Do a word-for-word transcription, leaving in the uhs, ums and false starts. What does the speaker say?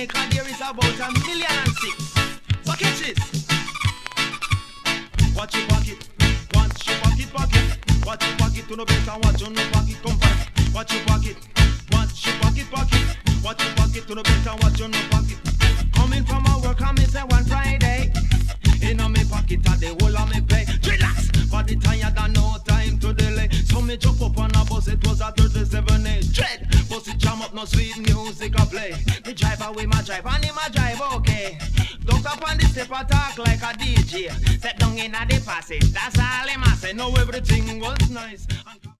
Jamaica there is about a million and six. So catch this. Watch your pocket, watch your pocket pocket. Watch your pocket to no better, watch your no pocket come back. Watch your pocket, watch your pocket pocket. Watch your pocket to no better, watch your no pocket. Coming from my work, I miss it one Friday. In on me pocket at the whole of me pay. Relax, body tired and no time to delay. So me jump up on a bus, it was a thirty-seven A. Dread, bus it jam up, no sweet music I play. Me drive away my drive, and him a drive okay. Duck up on the step, I talk like a D J. Step down in a the passage, that's all him a say. Know everything was nice.